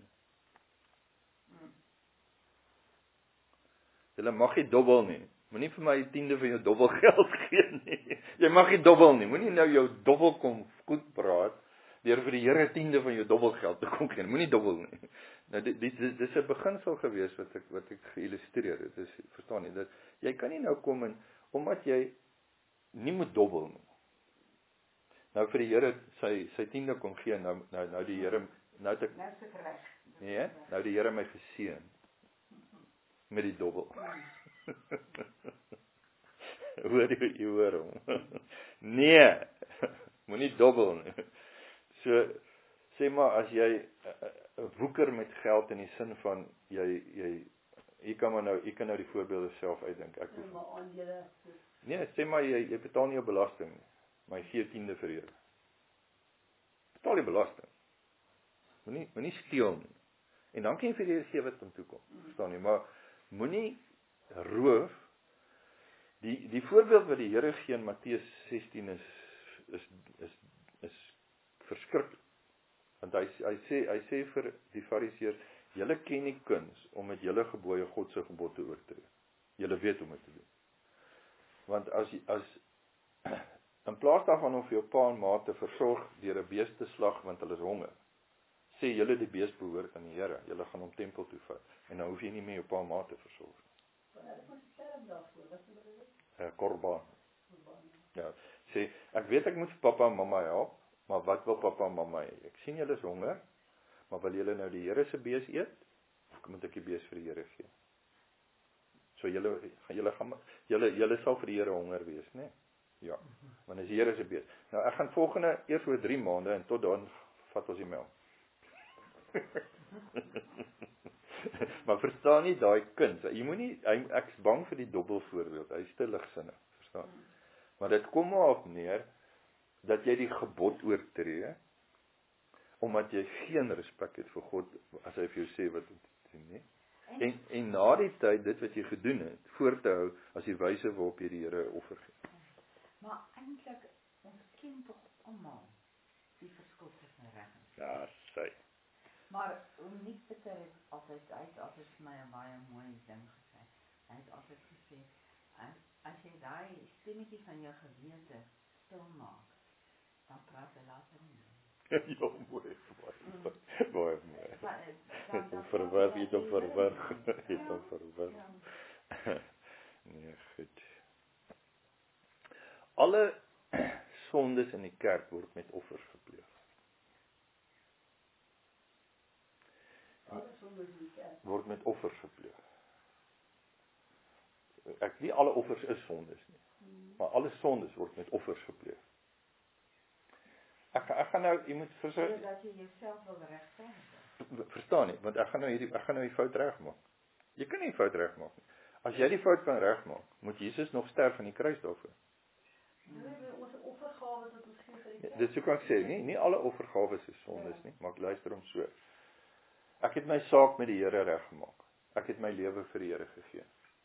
Julle mag nie dobbel nie. Moenie vir my die tiende van jou dobbel geld gee nie. Jy mag nie dobbel nie. Moenie nou jou dobbel kom goed praat deur vir die Here tiende van jou dobbel geld te kom gee. Moenie dobbel nie. Nou dit dis dis 'n beginsel gewees wat ek wat ek geillustreer het. Dis verstaan nie dat jy kan nie nou kom en omdat jy nie moet dobbel nie. Nou vir die Here sy sy tiende kom gee nou nou nou die Here nou het ek nou is dit reg. Nee, nou die Here my geseën met die dobbel. Hoor jy, jy hoor hom. Nee, moenie dobbel nie. So, sê maar as jy uh, woeker met geld in die sin van, jy, jy, jy kan maar nou, jy kan nou die voorbeelde self uitdink. Ek hoef, nee, sê maar jy, jy betaal nie jou belasting nie, maar jy gee tiende vir Here. Betaal die belasting. Moenie, moenie steel nie. En dan kan jy vir die Here gee wat om toekom. Verstaan nie, maar moenie roof. Die die voorbeeld wat die Here gee in Matteus sestien is is is is verskriklik. Want hy hy sê hy sê vir die Fariseërs, julle ken nie kuns om met julle gebooie God se gebod te oortree. Julle weet hoe om dit te doen. Want as as in plaas daarvan om vir jou pa en ma te versorg deur 'n bees te slag want hulle is honger, sê julle die bees behoort aan die Here, julle gaan hom tempel toe vat en nou hoef jy nie meer jou pa en ma te versorg. Uh, korban. Ja, sê, ek weet ek moet pappa en mamma help, maar wat wil pappa en mamma hê? Ek sien julle is honger, maar wil julle nou die Here se bees eet? Of moet ek die bees vir die Here gee? So julle julle gaan julle julle sal vir die Here honger wees, né? Nee? Ja. Want as die Here se bees. Nou ek gaan volgende eers oor drie maande en tot dan vat ons die melk. Maar verstaan nie daai kind. Jy moenie ek is bang vir die dubbelvoorbeeld. Hy is te ligsinnig, verstaan? Maar dit kom maar op neer dat jy die gebod oortree omdat jy geen respek het vir God as hy vir jou sê wat om te doen, nie? En en na die tyd dit wat jy gedoen het, voor te hou as die wyse waarop jy die Here offer gee. Maar eintlik ons ken tog almal die verskil tussen reg en verkeerd. Ja, sy. Maar uniek Pieter het altyd hy het altyd vir my 'n baie mooi ding gesê. Hy het altyd gesê as jy daai stemmetjie van jou gewete stil maak, dan praat hy later nie. Ja, mooi, mooi, mooi, mooi. Het hom verwig, het hom verwig, het hom verwig. Nee, goed. Alle sondes in die kerk word met offers gepleeg. Alle sondes in die kerk word met offers gepleeg. Ek nie alle offers is sondes nie, hmm. maar alle sondes word met offers gepleeg. Ek, ek gaan nou, jy moet verseker dat jy jouself wil regkry. Verstaan nie, want ek gaan nou hierdie ek gaan nou die fout regmaak. Jy kan nie die fout regmaak nie. As jy die fout kan regmaak, moet Jesus nog sterf aan die kruis daarvoor. Nee, ons offergawe wat ons gee vir die kerk. Dit sou kan ek sê, nie nie alle offergawes is sondes nie, maar ek luister hom so. Ek het my saak met die Here reggemaak. Ek het my lewe vir die Here gegee.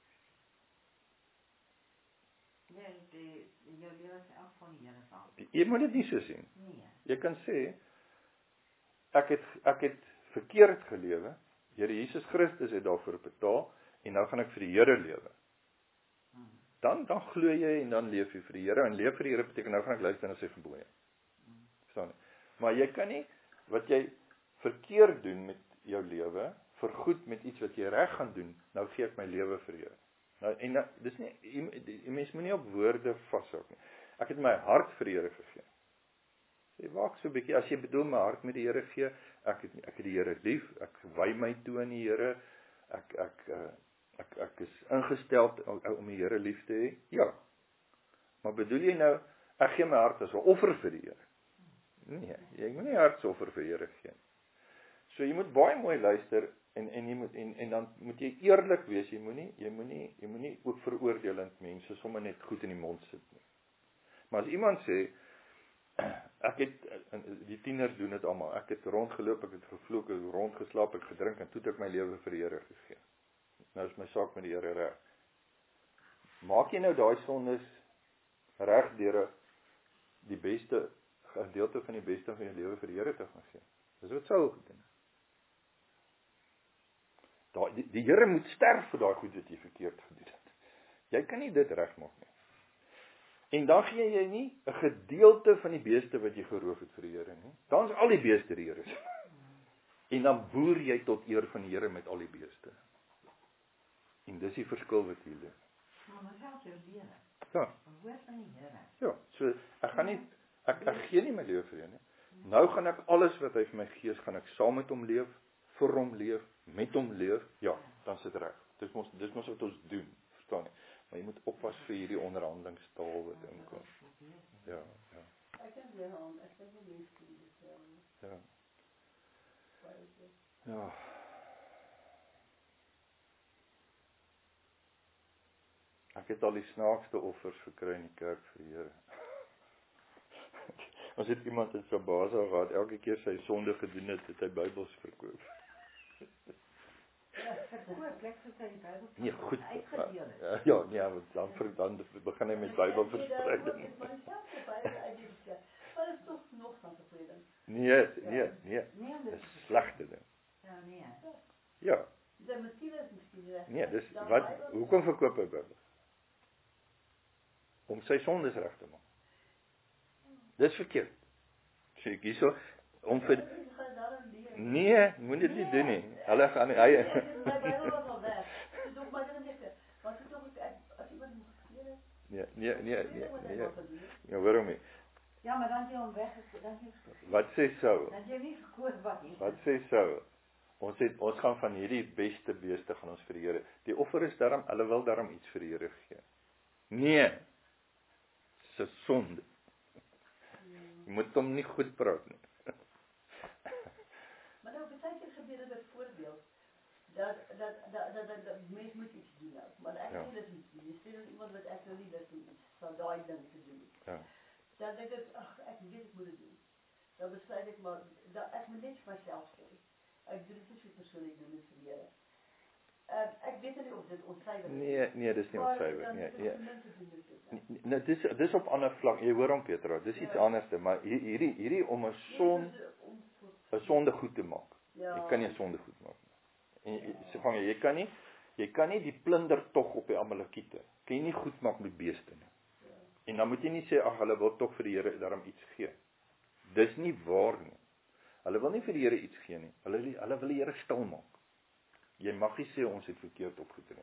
Nee, die jou lewe is elk van die Here saak. Jy moet dit nie so sien. Nee. Jy kan sê ek het ek het verkeerd gelewe. Here Jesus Christus het daarvoor betaal en nou gaan ek vir die Here lewe. Hmm. Dan dan glo jy en dan leef jy vir die Here en leef vir die Here beteken nou gaan ek luister na sy gebooie. Hmm. Verstaan jy? Maar jy kan nie wat jy verkeerd doen met jou lewe vergoed met iets wat jy reg gaan doen. Nou gee ek my lewe vir die Here. Nou en nou, dis nie die mens moet nie op woorde vashou nie. Ek het my hart vir die Here gegee. Sê waak so 'n bietjie as jy bedoel my hart met die Here gee, ek het ek het die Here lief, ek wy my toe aan die Here. Ek ek ek ek is ingestel om die Here lief te hê. Ja. Maar bedoel jy nou ek gee my hart as 'n offer vir die Here? Nee, jy moet nie hartsoffer vir die Here gee. So jy moet baie mooi luister en en jy moet en en dan moet jy eerlik wees, jy moenie jy moenie jy moenie ook veroordelend mense sommer net goed in die mond sit nie. Maar as iemand sê ek het die tieners doen dit almal. Ek het rondgeloop, ek het gevloek, ek het rondgeslaap, ek het gedrink en toe het ek my lewe vir die Here gegee. Nou is my saak met die Here reg. Maak jy nou daai sondes reg deur die beste gedeelte van die beste van jou lewe vir die Here te gaan gee. Dis wat Saul gedoen het. Daai die, die Here moet sterf vir daai goed wat jy verkeerd gedoen het. Jy kan nie dit regmaak nie. En dan gee jy nie 'n gedeelte van die beeste wat jy geroof het vir die Here nie. Dan is al die beeste die Here se. En dan boer jy tot eer van die Here met al die beeste. En dis die verskil wat hier lê. Maar wat help jou lewe? Ja. Behoort aan die Here. Ja, so ek gaan nie ek ek gee nie my lewe vir hom nie. Nou gaan ek alles wat hy vir my gee, gaan ek saam met hom leef, vir hom leef, met hom leef. Ja, dan sit reg. Dis mos dis mos wat ons doen, verstaan jy? Maar jy moet oppas vir hierdie onderhandelingstaal wat inkom. Ja, ja. Ek kan weer aan, ek kan nie lees nie. Ja. Ja. Ek het al die snaakste offers gekry in die kerk vir die Here. Ons het iemand in Sabasa gehad, elke keer sy sonde gedoen het, het hy Bybels verkoop. Ja, verkoop, ek het sy Bybels Nee, goed. uitgedeel het. Ja, ja, nee, dan vir dan begin hy met Bybelverspreiding. Maar is toch nog van tevreden? Nee, nee, nee. Nee, Dis slegte ding. Ja, nee. Ja. De motief is miskien reg. Nee, dis wat hoekom verkoop hy Bybels? Om sy sondes reg te maak. Dis verkeerd. Sê ek hierso om vir Nee, moet dit nie doen nie. Hulle gaan hy My Bybel was al weg. Dis ook maar net net. Wat is tog as iemand moet geleer? Nee, nee, nee, nee, nee. Ja, waarom nie? Ja, maar dan jy hom weg, dan jy Wat sê Saul? dan jy nie verkoop wat nie. Wat sê Saul? Ons het ons gaan van hierdie beste beeste gaan ons vir die Here. Die offer is daarom, hulle wil daarom iets vir die Here gee. Nee. Dis 'n sonde. Jy moet hom nie goed praat nie. Maar nou, baie keer gebeur dit byvoorbeeld dat dat dat dat dat, dat mens moet iets doen nou, maar ek Ja. sê dit nie. Jy sê dan iemand wat ek nou nie lus om iets van daai ding te doen. Ja. Dan dink ek, ag, ek weet ek moet dit doen. Dan besluit ek maar dat ek moet net vir myself sê. Ek doen dit nie vir persoon, ek doen dit vir die Here. Uh, ek weet nie of dit onsuiwer is. Nee, nee, dis nie maar onsuiwer dan nie. is dit Ja. ten minste doen dit dit, hè. Nee, nee, dis dis op ander vlak. Jy hoor hom Petra, dis iets Ja. anderste, maar hier- hierdie hierdie om 'n son Nee, dis om- 'n sonde goed te maak. Ja. Jy kan nie 'n sonde goed maak nie. En jy sê van jy kan nie jy kan nie die plunder tog op die Amalekiete. Kan jy nie goed maak met beeste nie. Ja. En dan moet jy nie sê ag hulle wil tog vir die Here daarom iets gee. Dis nie waar nie. Hulle wil nie vir die Here iets gee nie. Hulle hulle wil die Here stil maak. Jy mag nie sê ons het verkeerd opgetree.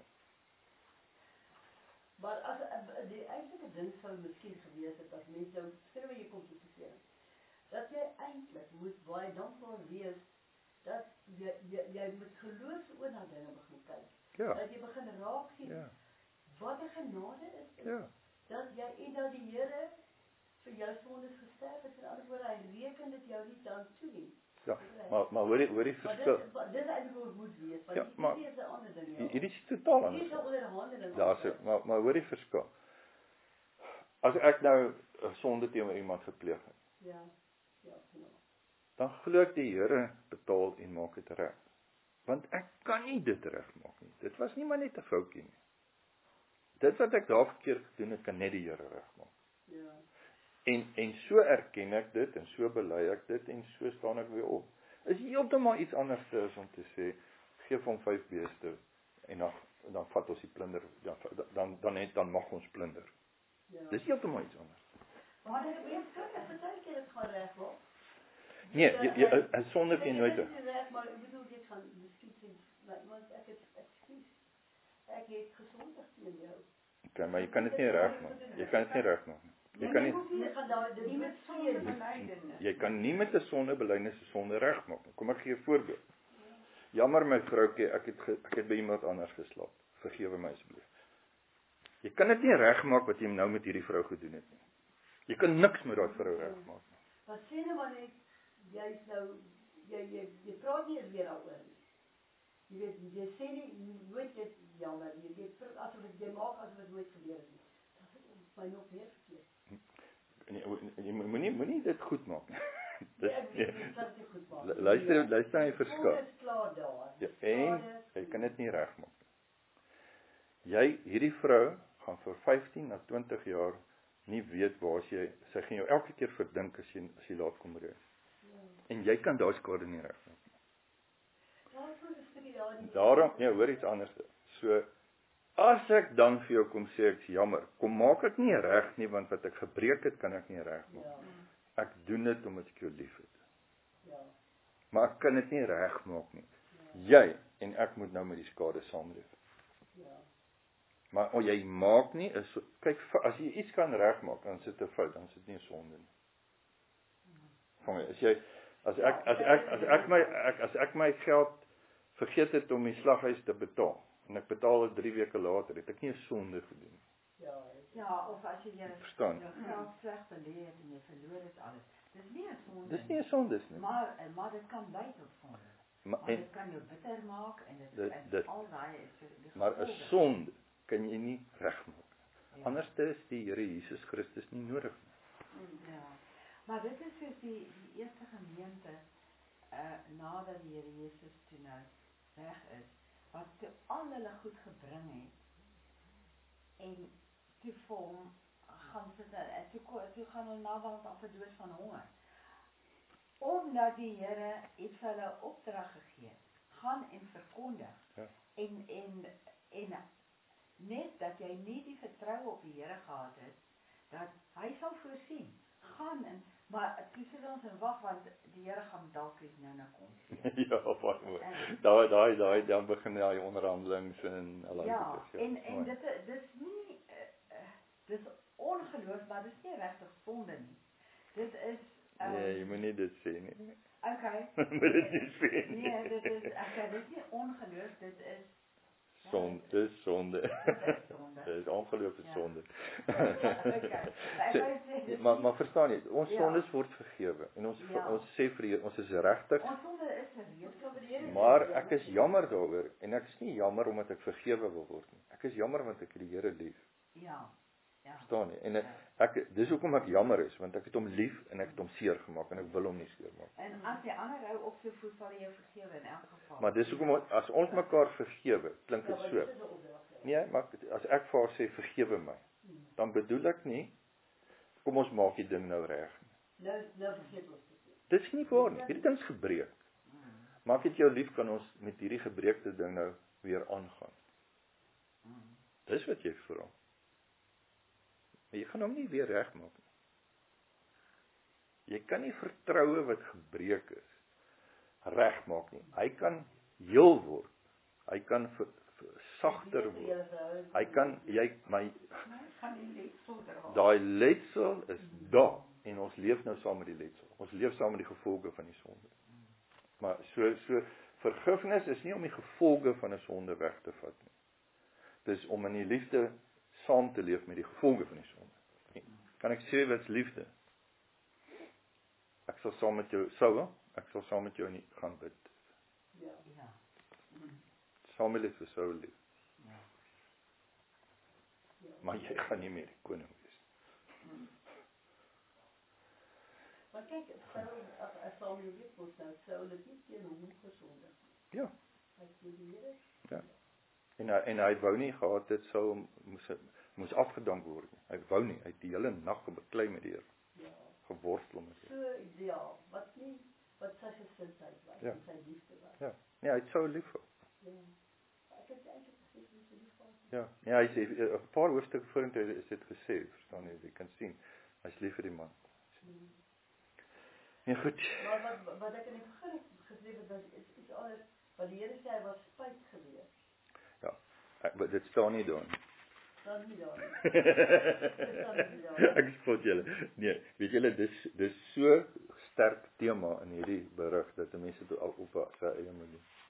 Maar as uh, die eintlike ding sou miskien gewees het as mense jou skrywe jy kompliseer. Dat jy eintlik moet baie dankbaar wees dat jy jy, jy met geloofsoë na dinge begin kyk. Ja. Dat jy begin raak sien Ja. wat 'n genade is dit. Ja. Dat jy en dat die Here vir jou sondes gesterf het, in ander woorde hy reken dit jou nie dan toe nie. Ja, maar maar hoor die hoor die Maar verskil. dit maar dit is eintlik hoe het moet wees, want Ja, ja, maar- dit is 'n ander ding. Hier- Ja. Hierdie is totaal Hier anders. is 'n onderhandeling. Daar's 'n maar maar hoor die verskil. As ek nou 'n sonde teenoor iemand gepleeg het, Ja. Ja, genau. dan glo ek die Here betaal en maak dit reg. Want ek kan nie dit regmaak nie. Dit was nie maar net 'n foutjie nie. Dit wat ek daar verkeerd gedoen het, kan net die Here regmaak. Ja. En en so erken ek dit en so bely ek dit en so staan ek weer op. Is heeltemal iets anders as om te sê gee vir hom vyf beeste en dan dan vat ons die plunder dan dan dan net dan mag ons plunder. Ja. Dis heeltemal iets anders. Maar dit is baie baie keer dit gaan reg word. Nee, jy, jy, 'n sonde kan jy nooit. Dit is reg, maar ek bedoel jy gaan miskien sê want ek het ekskuus. Ek het gesondig teen jou. Okay, maar jy kan dit nie regmaak. Jy kan dit nie regmaak nie. Jy kan nie nie gaan daar dit nie met seën belydenis. jy kan nie met 'n sondebelydenis 'n sonde regmaak nie. Kom ek gee 'n voorbeeld. Jammer my vroutjie, ek het ge, ek het by iemand anders geslaap. Vergewe my asseblief. Jy kan dit nie regmaak wat jy nou met hierdie vrou gedoen het nie. Jy kan niks met daai vrou regmaak nie. Maar sê nou maar net jy's nou jy jy jy praat nie eens weer daaroor nie. Jy weet jy sê nie nooit dit jammer jy jy asof jy maak asof dit nooit gebeur het nie. Dat is my nog meer verkeerd. Jy, jy moenie moenie dit goed maak nie. Dis Ek weet nie wat jy goed maak. luister luister na die verskil. Dit is klaar daar. Ja, en jy kan dit nie regmaak nie. Jy hierdie vrou gaan vir vyftien na twintig jaar nie weet waar sy sy gaan jou elke keer verdink as jy as jy laat kom ry. Ja. En jy kan daai skade nie regmaak nie. Daar is 'n stukkie daar nie. Daarom, nee, hoor iets anders. So as ek dan vir jou kom sê ek's jammer, kom maak ek nie reg nie want wat ek gebreek het kan ek nie regmaak. Ja. Ek doen dit omdat ek jou liefhet. Ja. Maar ek kan dit nie regmaak nie. Jy en ek moet nou met die skade saamleef. Ja. Maar o jy maak nie is so, kyk as jy iets kan regmaak, dan sit dit 'n fout, dan is dit nie 'n sonde nie. Vang jy, as jy as ek as ek as ek my ek as ek my geld vergeet het om die slaghuis te betaal en ek betaal dit drie weke later, het ek nie 'n sonde gedoen nie. Ja. Ja, of as jy jou Verstaan? jou geld sleg belê het en jy verloor dit alles. Dis nie 'n sonde. Dis nie 'n sonde nie. Maar maar dit kan lei tot sonde. Maar Maar en dit kan jou bitter maak en dit Dit- en dit- al daai is die maar 'n gevolge. sonde kan jy nie regmaak. Ja. Anders is die Here Jesus Christus nie nodig nie. Ja. Maar dit is soos die die eerste gemeente uh nadat die Here Jesus toe nou weg is, wat toe al hulle goed gebring het en toe vir hom gaan sit en toe ko- toe gaan hulle naderhand af dood van honger. Omdat die Here het vir hulle opdrag gegee, gaan en verkondig. Ja. En en en net dat jy nie die vertroue op die Here gehad het dat hy sal voorsien. Gaan en maar toe sit ons en wag want die Here gaan dalk iets nou nou kom sê. Ja, baie mooi. Daai daai daai dan begin daai onderhandelings en al daai Ja, goeders, en en mooi. dit is- dis nie uh, uh, dis ongeloof, maar dis nie regtig sonde nie. Dit is Um, Nee, jy moet nie dit sê nie. Okay. Moet dit nie sê nie. Nee, dit is, okay, dit is nie ongeloof, dit is... Sonde, dis sonde. Dit is sonde. Dit is ongeloof is Ja. sonde. Okay. Maar, So, ek wou sê, maar, maar verstaan jy, ons Ja. sondes word vergewe. En ons, Ja. ons sê vir die, ons is regtig. ons sonde is gereed. Maar ek is jammer daaroor. En ek is nie jammer omdat ek vergewe wil word nie. Ek is jammer want ek het die Here lief. Ja. Ja. Verstaan jy? En ek, dis hoekom ek jammer is, want ek het hom lief en ek het hom seer gemaak en ek wil hom nie seer maak. En as jy ander hou op so voet, sal jy jou vergewe in elk geval. Maar dis hoekom as ons mekaar vergewe, klink dit so. Nee, maar as ek vir haar sê vergewe my, dan bedoel ek nie kom ons maak die ding nou reg nie. Nou, nou vergeet ons dit. Dit is nie waar nie. Hierdie ding is gebreek. Maar ek het jou lief, kan ons met hierdie gebreekte ding nou weer aangaan. Dis wat jy vra. Maar jy gaan hom nie weer regmaak nie. Jy kan nie vertroue wat gebreek is regmaak nie. Hy kan heel word. Hy kan ver, ver, sagter word. Hy kan jy my daai letsel is daar en ons leef nou saam met die letsel. Ons leef saam met die gevolge van die sonde. Maar so so vergifnis is nie om die gevolge van 'n sonde weg te vat nie. Dis om in die liefde saam te leef met die gevolge van die sonde. Kan ek sê wat's liefde? Ek sal saam met jou sou, ek sal saam met jou nie gaan bid. Ja. Ja. Saam met vir sou lief. Ja. Maar jy gaan nie meer die koning wees. Maar kyk, Saul, as as Samuel weet mos nou, Saul het nie teen hom gesondig. Ja. Hy sê die Here. Ja. En hy, en hy wou nie gehad dit sou moes moes afgedank word nie. Hy wou nie, hy het die hele nag beklei met die Here. Ja. Geworstel met So ideaal, wat nie wat sy gesindheid was, Ja. en sy liefde was. Ja. Nee, hy het sou lief gehad. Ja. Ek het eintlik gesê hoe sy lief was. Ja. Nee, hy sê 'n paar hoofstukke vorentoe is dit gesê, verstaan jy, jy kan sien. Hy's lief vir die man. Hmm. Nee, goed. Maar wat wat ek in die begin gesê het, was is iets anders. Wat die Here sê, hy was spyt gewees. Ja. Ek, dit staan nie daar nie. Dan nie daar nie. Dit staan nie daar. Ek spot julle. Nee, weet julle dis dis so sterk tema in hierdie berig dat mense dit al op sy eie moet doen.